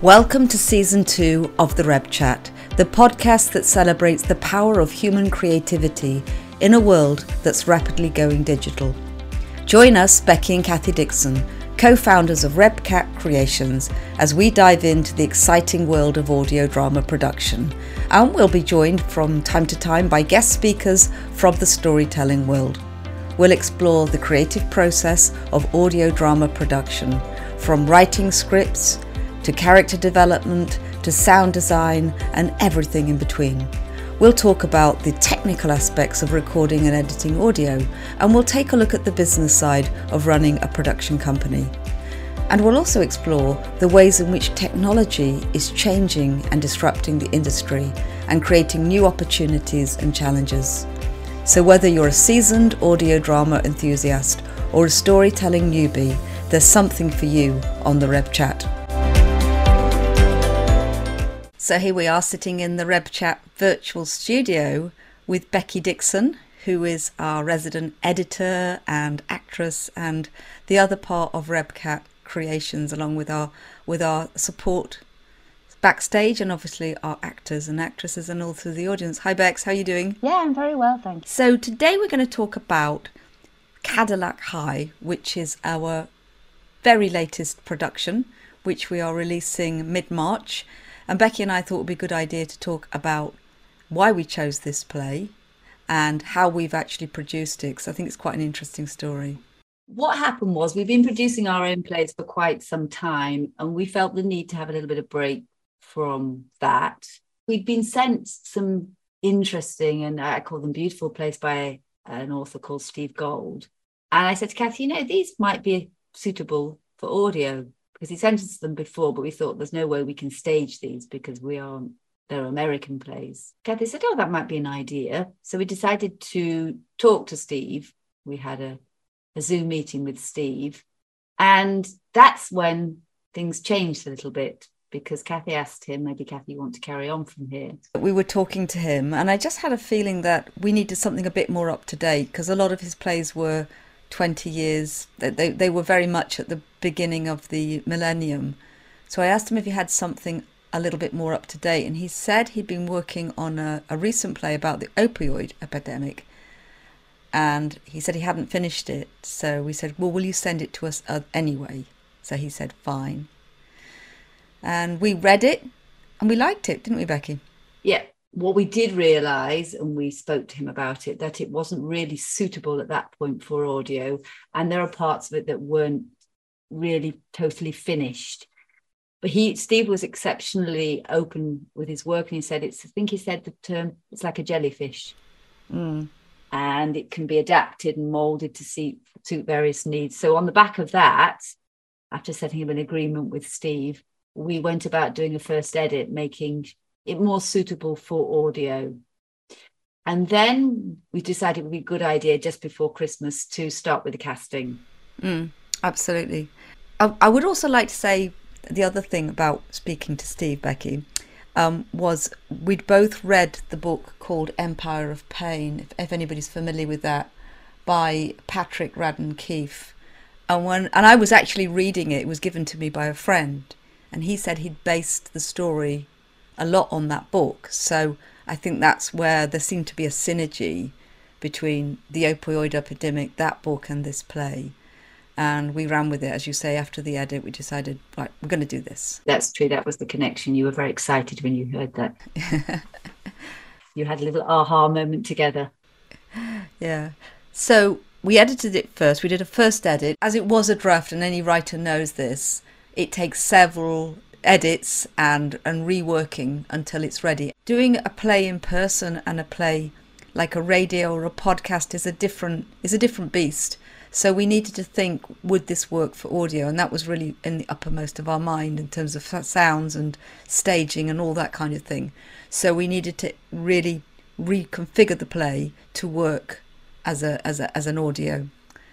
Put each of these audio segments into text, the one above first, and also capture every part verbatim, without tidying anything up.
Welcome to Season two of the Reb Chat, the podcast that celebrates the power of human creativity in a world that's rapidly going digital. Join us, Becky and Kathy Dixon, co-founders of RebCat Creations, as we dive into the exciting world of audio drama production. And we'll be joined from time to time by guest speakers from the storytelling world. We'll explore the creative process of audio drama production, from writing scripts to character development, to sound design, and everything in between. We'll talk about the technical aspects of recording and editing audio, and we'll take a look at the business side of running a production company. And we'll also explore the ways in which technology is changing and disrupting the industry and creating new opportunities and challenges. So whether you're a seasoned audio drama enthusiast or a storytelling newbie, there's something for you on the Reb Chat. So here we are sitting in the Reb Chat virtual studio with Becky Dixon, who is our resident editor and actress, and the other part of RebCat Creations, along with our with our support backstage and obviously our actors and actresses and all through the audience. Hi Bex, how are you doing? Yeah, I'm very well, thanks. So today we're going to talk about Cadillac High, which is our very latest production, which we are releasing mid-March. And Becky and I thought it would be a good idea to talk about why we chose this play and how we've actually produced it, because I think it's quite an interesting story. What happened was we've been producing our own plays for quite some time, and we felt the need to have a little bit of break from that. We'd been sent some interesting, and I call them beautiful, plays by an author called Steve Gold. And I said to Kathy, you know, these might be suitable for audio, because he sent us them before, but we thought there's no way we can stage these because we aren't, they're American plays. Kathy said, oh, that might be an idea. So we decided to talk to Steve. We had a, a Zoom meeting with Steve. And that's when things changed a little bit, because Kathy asked him, maybe Kathy, you want to carry on from here? We were talking to him, and I just had a feeling that we needed something a bit more up to date, because a lot of his plays were twenty years, they, they were very much at the beginning of the millennium. So I asked him if he had something a little bit more up to date, and he said he'd been working on a, a recent play about the opioid epidemic, and he said he hadn't finished it. So we said, well, will you send it to us uh, anyway? So he said fine, and we read it and we liked it, didn't we, Becky? Yeah. What we did realise, and we spoke to him about it, that it wasn't really suitable at that point for audio. And there are parts of it that weren't really totally finished. But he, Steve was exceptionally open with his work. And he said, it's, I think he said the term, it's like a jellyfish. Mm. And it can be adapted and moulded to suit, suit various needs. So on the back of that, after setting up an agreement with Steve, we went about doing a first edit, making it more suitable for audio. And then we decided it would be a good idea just before Christmas to start with the casting. Mm, absolutely. I, I would also like to say the other thing about speaking to Steve, Becky, um, was we'd both read the book called Empire of Pain, if, if anybody's familiar with that, by Patrick Radden Keefe. And when and I was actually reading it, it was given to me by a friend, and he said he'd based the story a lot on that book. So I think that's where there seemed to be a synergy between the opioid epidemic, that book, and this play. And we ran with it, as you say. After the edit, we decided, right, we're going to do this. That's true. That was the connection. You were very excited when you heard that. You had a little aha moment together. Yeah. So we edited it first. We did a first edit. As it was a draft, and any writer knows this, it takes several edits and and reworking until it's ready. Doing a play in person and a play like a radio or a podcast is a different is a different beast. So we needed to think, would this work for audio? And that was really in the uppermost of our mind in terms of sounds and staging and all that kind of thing. So we needed to really reconfigure the play to work as a as a as an audio.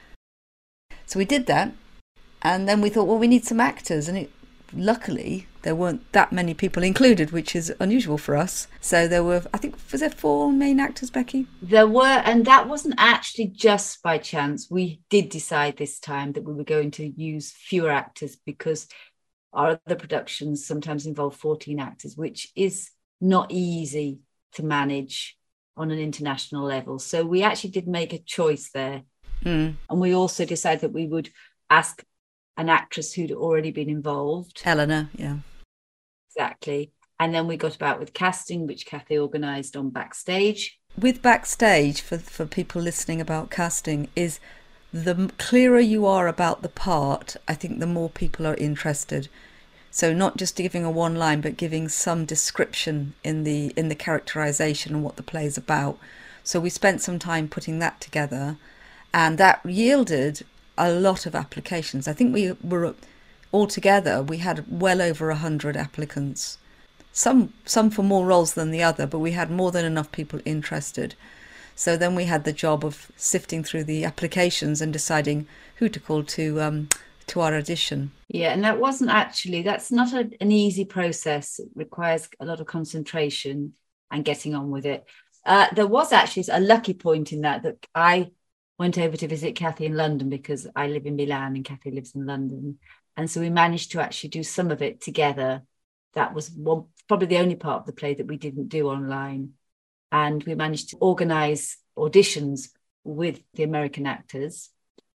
So we did that, and then we thought, well, we need some actors, and it luckily there weren't that many people included, which is unusual for us. So there were, I think, was there four main actors, Becky? There were, and that wasn't actually just by chance. We did decide this time that we were going to use fewer actors because our other productions sometimes involve fourteen actors, which is not easy to manage on an international level. So we actually did make a choice there. Mm. And we also decided that we would ask an actress who'd already been involved. Eleanor, yeah. Exactly. And then we got about with casting, which Kathy organised on Backstage. With Backstage, for, for people listening about casting, is the clearer you are about the part, I think the more people are interested. So not just giving a one line, but giving some description in the in the characterization and what the play is about. So we spent some time putting that together, and that yielded a lot of applications. I think we were altogether we had well over a hundred applicants. Some some for more roles than the other, but we had more than enough people interested. So then we had the job of sifting through the applications and deciding who to call to um, to our audition. Yeah, and that wasn't actually, that's not a, an easy process. It requires a lot of concentration and getting on with it. Uh, there was actually a lucky point in that, that I went over to visit Kathy in London because I live in Milan and Kathy lives in London. And so we managed to actually do some of it together. That was one, probably the only part of the play that we didn't do online. And we managed to organise auditions with the American actors.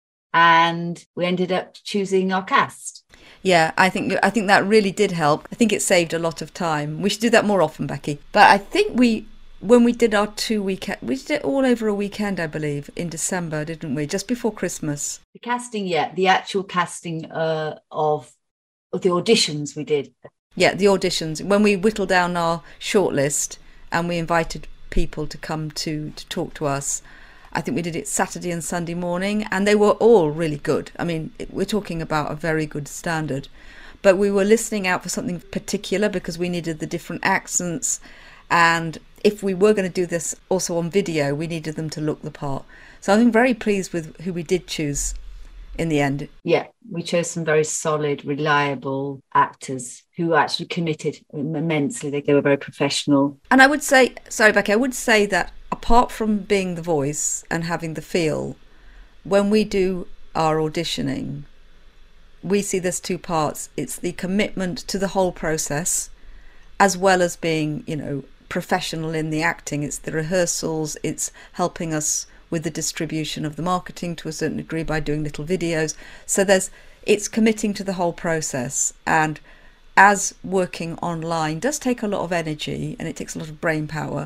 And we ended up choosing our cast. Yeah, I think I think that really did help. I think it saved a lot of time. We should do that more often, Becky. But I think we, when we did our two weekend, we did it all over a weekend, I believe, in December, didn't we? Just before Christmas. The casting, yeah, the actual casting uh, of, of the auditions we did. Yeah, the auditions. When we whittled down our shortlist and we invited people to come to, to talk to us, I think we did it Saturday and Sunday morning, and they were all really good. I mean, we're talking about a very good standard. But we were listening out for something particular because we needed the different accents. And if we were going to do this also on video, we needed them to look the part. So I'm very pleased with who we did choose in the end. Yeah, we chose some very solid, reliable actors who actually committed immensely. They, they were very professional. And I would say, sorry, Becky, I would say that apart from being the voice and having the feel, when we do our auditioning, we see there's two parts. It's the commitment to the whole process, as well as being, you know, professional in the acting. It's the rehearsals, it's helping us with the distribution of the marketing to a certain degree by doing little videos. So there's, it's committing to the whole process. And as working online does take a lot of energy and it takes a lot of brain power,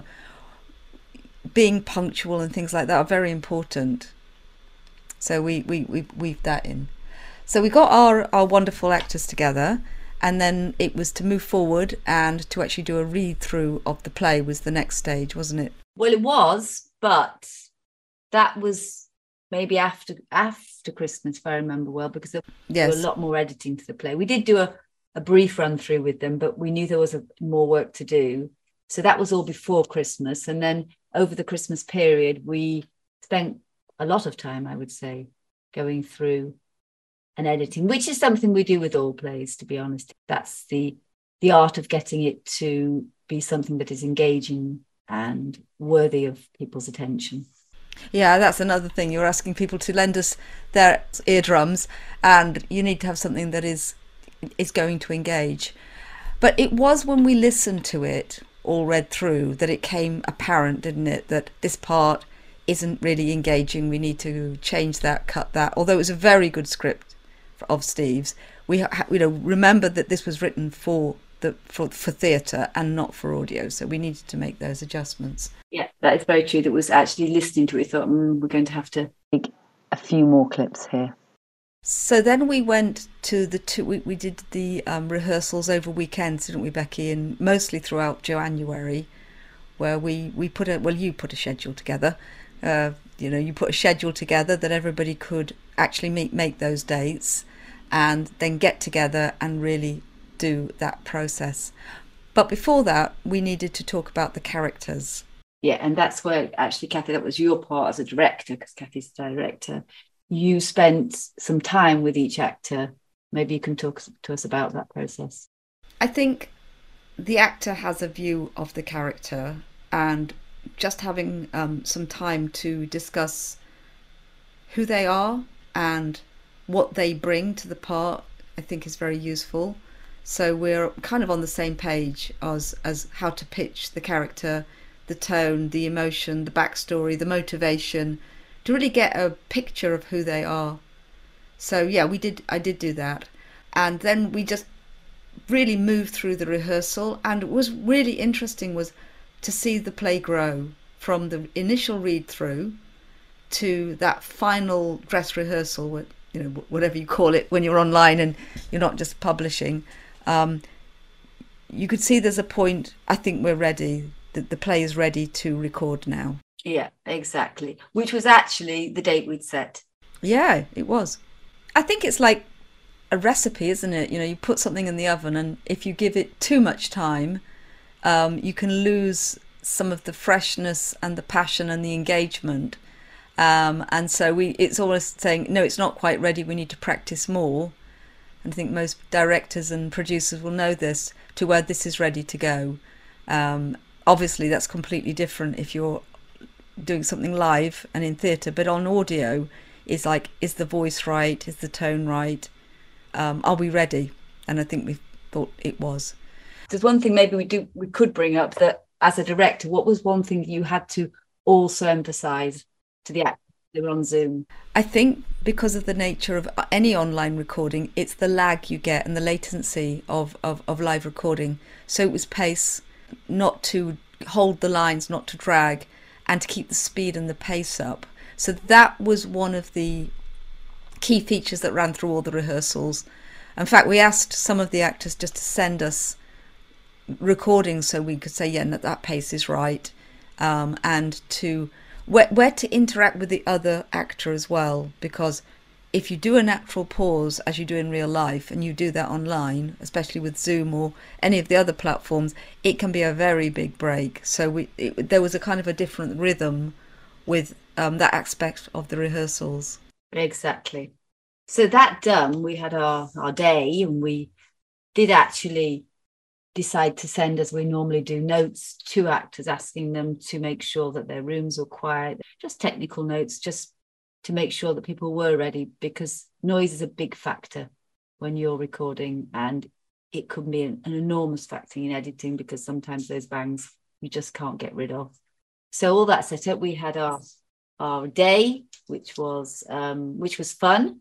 being punctual and things like that are very important. So we we we weaved that in. So we got our our wonderful actors together, and then it was to move forward and to actually do a read through of the play was the next stage, wasn't it? Well, it was, but that was maybe after after Christmas, if I remember well, because there Yes. was a lot more editing to the play. We did do a, a brief run through with them, but we knew there was a, more work to do. So that was all before Christmas. And then over the Christmas period, we spent a lot of time, I would say, going through and editing, which is something we do with all plays, to be honest. That's the the art of getting it to be something that is engaging and worthy of people's attention. Yeah, that's another thing. You're asking people to lend us their eardrums, and you need to have something that is is going to engage. But it was when we listened to it all read through that it came apparent, didn't it, that this part isn't really engaging. We need to change that, cut that. Although it was a very good script of Steve's, we you know remember that this was written for the for for theatre and not for audio, so we needed to make those adjustments. Yeah, that is very true. That was actually listening to it, thought mm, we're going to have to take a few more clips here. So then we went to the two, we, we did the um, rehearsals over weekends, didn't we, Becky, and mostly throughout January, where we, we put a, well, you put a schedule together, uh, you know, you put a schedule together that everybody could actually meet, make those dates and then get together and really do that process. But before that, we needed to talk about the characters. Yeah, and that's where actually, Kathy, that was your part as a director, because Kathy's the director. You spent some time with each actor. Maybe you can talk to us about that process. I think the actor has a view of the character, and just having um, some time to discuss who they are and what they bring to the part, I think is very useful. So we're kind of on the same page as as how to pitch the character, the tone, the emotion, the backstory, the motivation, to really get a picture of who they are. So yeah, we did. I did do that, and then we just really moved through the rehearsal. And it was really interesting was to see the play grow from the initial read through to that final dress rehearsal, you know, whatever you call it when you're online and you're not just publishing. Um, you could see there's a point. I think we're ready. That the play is ready to record now. Yeah, exactly. Which was actually the date we'd set. Yeah, it was. I think it's like a recipe, isn't it? You know, you put something in the oven, and if you give it too much time, um, you can lose some of the freshness and the passion and the engagement. Um, and so we, it's almost saying, no, it's not quite ready. We need to practice more. And I think most directors and producers will know this, to where this is ready to go. Um, obviously, that's completely different if you're doing something live and in theatre, but on audio, is like, is the voice right? Is the tone right? Um, are we ready? And I think we thought it was. There's one thing maybe we do we could bring up, that as a director, what was one thing you had to also emphasise to the actors who were on Zoom? I think because of the nature of any online recording, it's the lag you get and the latency of, of, of live recording. So it was pace, not to hold the lines, not to drag, and to keep the speed and the pace up. So that was one of the key features that ran through all the rehearsals. In fact, we asked some of the actors just to send us recordings so we could say, yeah, that, that pace is right, um, and to where, where to interact with the other actor as well. Because if you do a natural pause, as you do in real life, and you do that online, especially with Zoom or any of the other platforms, it can be a very big break. So we it, there was a kind of a different rhythm with um, that aspect of the rehearsals. Exactly. So that done, we had our, our day, and we did actually decide to send, as we normally do, notes to actors, asking them to make sure that their rooms were quiet, just technical notes, just to make sure that people were ready, because noise is a big factor when you're recording, and it could be an, an enormous factor in editing, because sometimes those bangs you just can't get rid of. So all that set up, we had our our day, which was um, which was fun.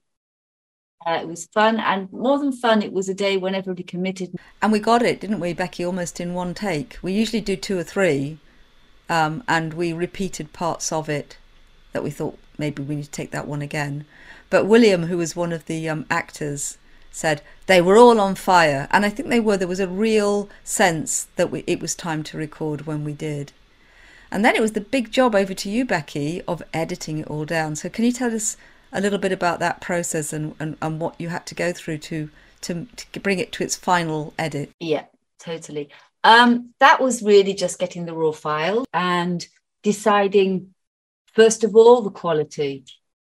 Uh, it was fun, and more than fun, it was a day when everybody committed. And we got it, didn't we, Becky, almost in one take. We usually do two or three, um, and we repeated parts of it that we thought maybe we need to take that one again. But William, who was one of the um, actors, said they were all on fire. And I think they were. There was a real sense that we, it was time to record when we did. And then it was the big job over to you, Becky, of editing it all down. So can you tell us a little bit about that process and, and, and what you had to go through to, to to bring it to its final edit? Yeah, totally. Um, that was really just getting the raw file and deciding, first of all, the quality.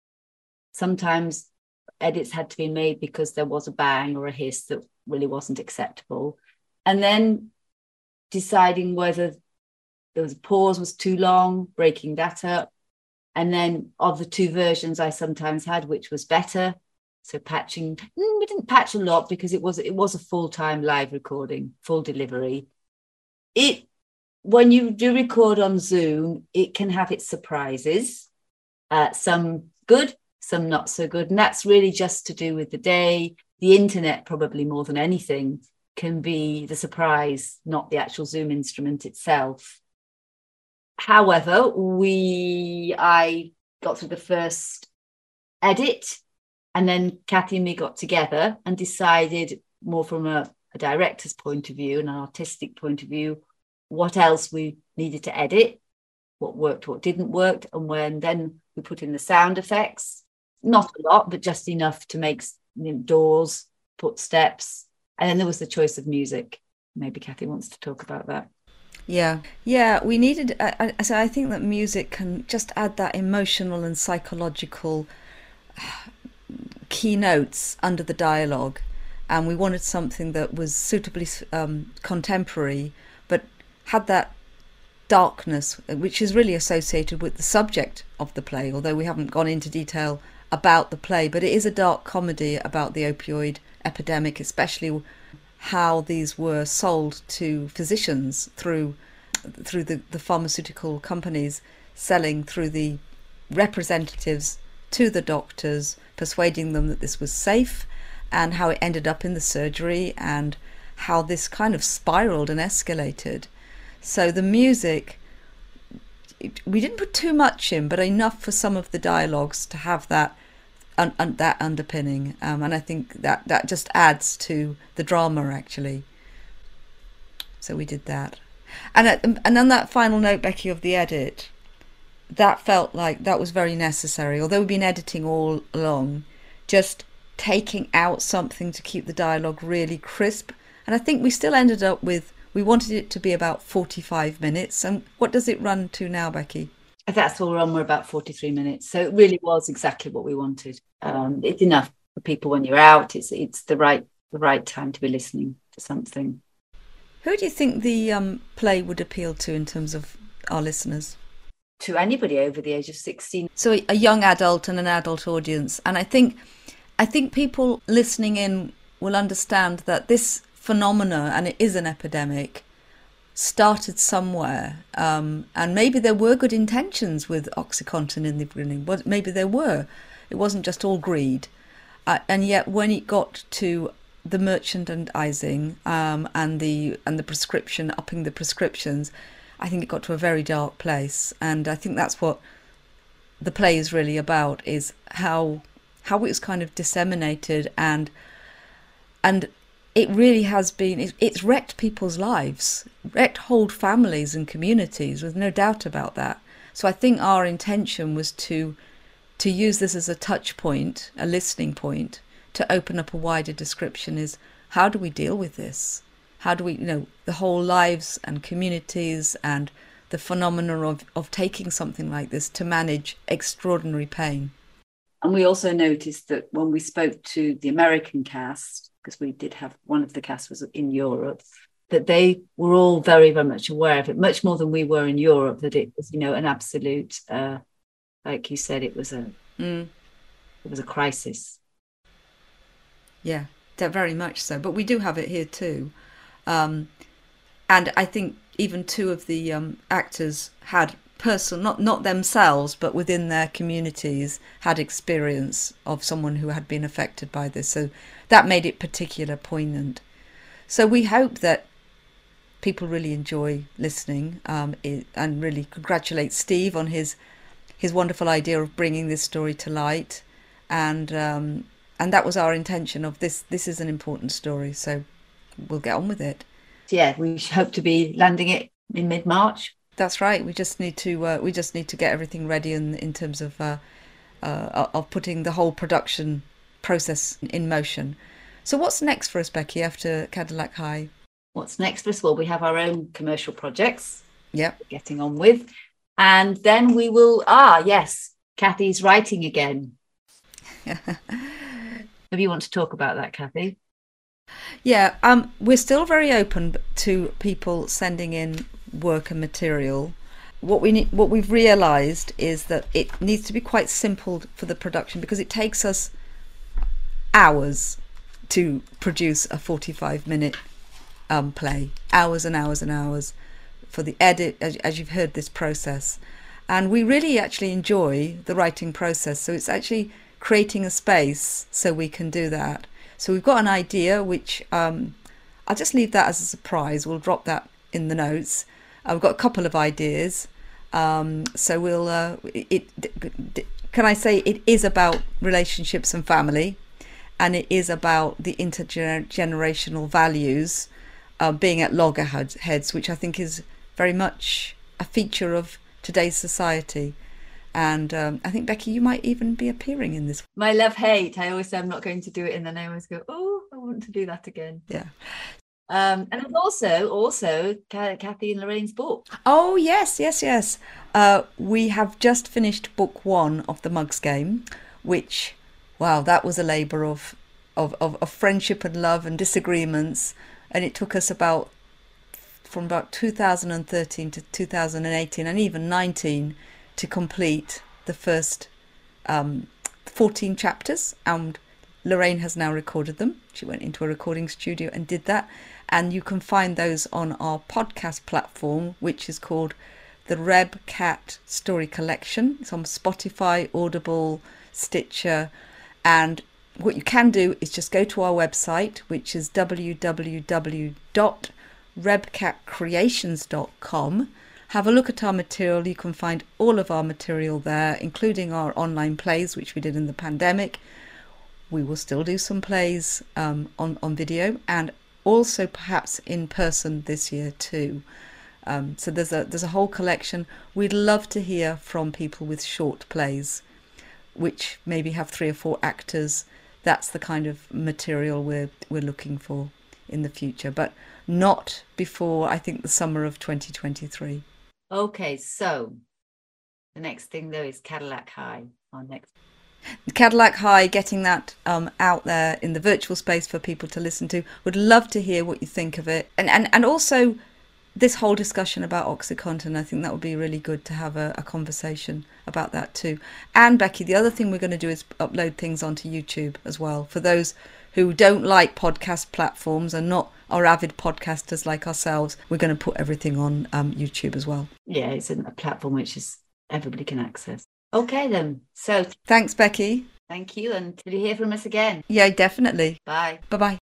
Sometimes edits had to be made because there was a bang or a hiss that really wasn't acceptable. And then deciding whether there was a pause was too long, breaking that up. And then of the two versions I sometimes had, which was better? So patching, we didn't patch a lot because it was it was a full-time live recording, full delivery. It when you do record on Zoom, it can have its surprises, uh, some good, some not so good. And that's really just to do with the day. The internet, probably more than anything, can be the surprise, not the actual Zoom instrument itself. However, we I got through the first edit, and then Kathy and me got together and decided, more from a, a director's point of view and an artistic point of view, what else we needed to edit, what worked, what didn't work. And when then we put in the sound effects, not a lot, but just enough to make, you know, doors, footsteps. And then there was the choice of music. Maybe Kathy wants to talk about that. Yeah, yeah, we needed, I, I, so I think that music can just add that emotional and psychological keynotes under the dialogue. And we wanted something that was suitably um, contemporary, but had that darkness, which is really associated with the subject of the play, although we haven't gone into detail about the play. But it is a dark comedy about the opioid epidemic, especially how these were sold to physicians through through the, the pharmaceutical companies, selling through the representatives to the doctors, persuading them that this was safe, and how it ended up in the surgery, and how this kind of spiraled and escalated. So the music, it, we didn't put too much in, but enough for some of the dialogues to have that un, un, that underpinning, um, and I think that that just adds to the drama, actually. So we did that. And at, and on that final note, Becky, of the edit, that felt like that was very necessary. Although we've been editing all along, just taking out something to keep the dialogue really crisp. And I think we still ended up with, we wanted it to be about forty-five minutes. And what does it run to now, Becky? That's all we're on. We're about forty-three minutes. So it really was exactly what we wanted. Um, it's enough for people when you're out. It's it's the right the right time to be listening to something. Who do you think the um, play would appeal to in terms of our listeners? To anybody over the age of sixteen. So a young adult and an adult audience. And I think I think people listening in will understand that this phenomena, and it is an epidemic, started somewhere. Um, and maybe there were good intentions with OxyContin in the beginning. Maybe there were. It wasn't just all greed. Uh, and yet when it got to the merchandising um, and the and the prescription, upping the prescriptions, I think it got to a very dark place. And I think that's what the play is really about, is how how it was kind of disseminated, and and it really has been, it, it's wrecked people's lives, wrecked whole families and communities, with no doubt about that. So I think our intention was to to use this as a touch point, a listening point, to open up a wider description. Is how do we deal with this? How do we, you know, the whole lives and communities and the phenomena of, of taking something like this to manage extraordinary pain. And we also noticed that when we spoke to the American cast, because we did have one of the cast was in Europe, that they were all very, very much aware of it, much more than we were in Europe, that it was, you know, an absolute, uh, like you said, it was a, mm. it was a crisis. Yeah, very much so. But we do have it here too. Um, and I think even two of the um, actors had personal, not, not themselves, but within their communities, had experience of someone who had been affected by this. So that made it particularly poignant. So we hope that people really enjoy listening, um, it, and really congratulate Steve on his his wonderful idea of bringing this story to light. And um, and that was our intention of this. This is an important story, so we'll get on with it. Yeah, we hope to be landing it in mid-March. That's right. We just need to uh, we just need to get everything ready in in terms of uh, uh, of putting the whole production process in motion. So what's next for us, Becky, after Cadillac High? What's next for us? Well, we have our own commercial projects. Yep. We're getting on with, and then we will. Ah, yes, Kathy's writing again. Maybe you want to talk about that, Kathy? Yeah, um, we're still very open to people sending in work and material. What we need, what we've realised is that it needs to be quite simple for the production, because it takes us hours to produce a forty-five minute um, play, hours and hours and hours for the edit, as, as you've heard this process. And we really actually enjoy the writing process. So it's actually creating a space so we can do that. So we've got an idea, which um, I'll just leave that as a surprise. We'll drop that in the notes. Uh, we've got a couple of ideas. Um, so we'll, uh, it, it, can I say it is about relationships and family, and it is about the intergenerational values uh, being at loggerheads, which I think is very much a feature of today's society. And um, I think, Becky, you might even be appearing in this. My love-hate. I always say I'm not going to do it, and then I always go, oh, I want to do that again. Yeah. Um, and it's also, also Kathy and Lorraine's book. Oh, yes, yes, yes. Uh, we have just finished book one of The Mugs Game, which, wow, that was a labour of, of, of, of friendship and love and disagreements. And it took us about, from about two thousand thirteen to two thousand eighteen and even nineteen, to complete the first um, fourteen chapters, and Lorraine has now recorded them. She went into a recording studio and did that. And you can find those on our podcast platform, which is called the Rebcat Story Collection. It's on Spotify, Audible, Stitcher. And what you can do is just go to our website, which is w w w dot rebcat creations dot com. Have a look at our material. You can find all of our material there, including our online plays, which we did in the pandemic. We will still do some plays um, on, on video, and also perhaps in person this year too. Um, so there's a there's a whole collection. We'd love to hear from people with short plays, which maybe have three or four actors. That's the kind of material we're we're looking for in the future, but not before, I think, the summer of twenty twenty-three. Okay, so the next thing though is Cadillac High. Our next Cadillac High, getting that um, out there in the virtual space for people to listen to. Would love to hear what you think of it. And and, and also this whole discussion about OxyContin, I think that would be really good to have a, a conversation about that too. And Becky, the other thing we're going to do is upload things onto YouTube as well. For those who don't like podcast platforms and not are avid podcasters like ourselves, we're going to put everything on um, YouTube as well. Yeah, it's a platform which is everybody can access. Okay then. So thanks, Becky. Thank you. And till you hear from us again. Yeah, definitely. Bye. Bye-bye.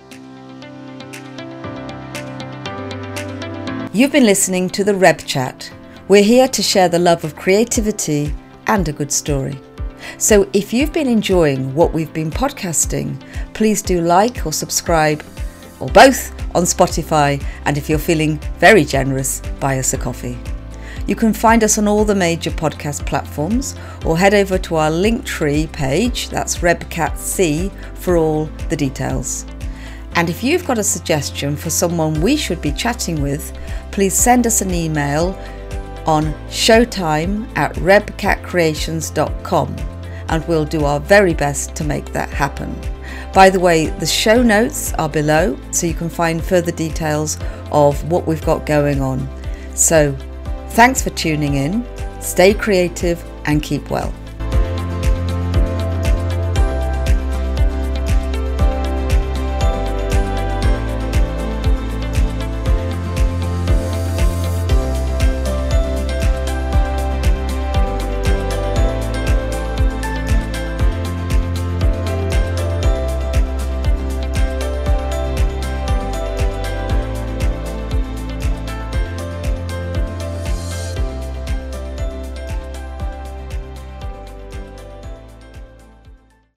You've been listening to the Reb Chat. We're here to share the love of creativity and a good story. So if you've been enjoying what we've been podcasting, please do like or subscribe, or both, on Spotify. And if you're feeling very generous, buy us a coffee. You can find us on all the major podcast platforms, or head over to our Linktree page, that's RebCatC, for all the details. And if you've got a suggestion for someone we should be chatting with, please send us an email on showtime at rebcat creations dot com, and we'll do our very best to make that happen. By the way, the show notes are below, so you can find further details of what we've got going on. So, thanks for tuning in, stay creative and keep well.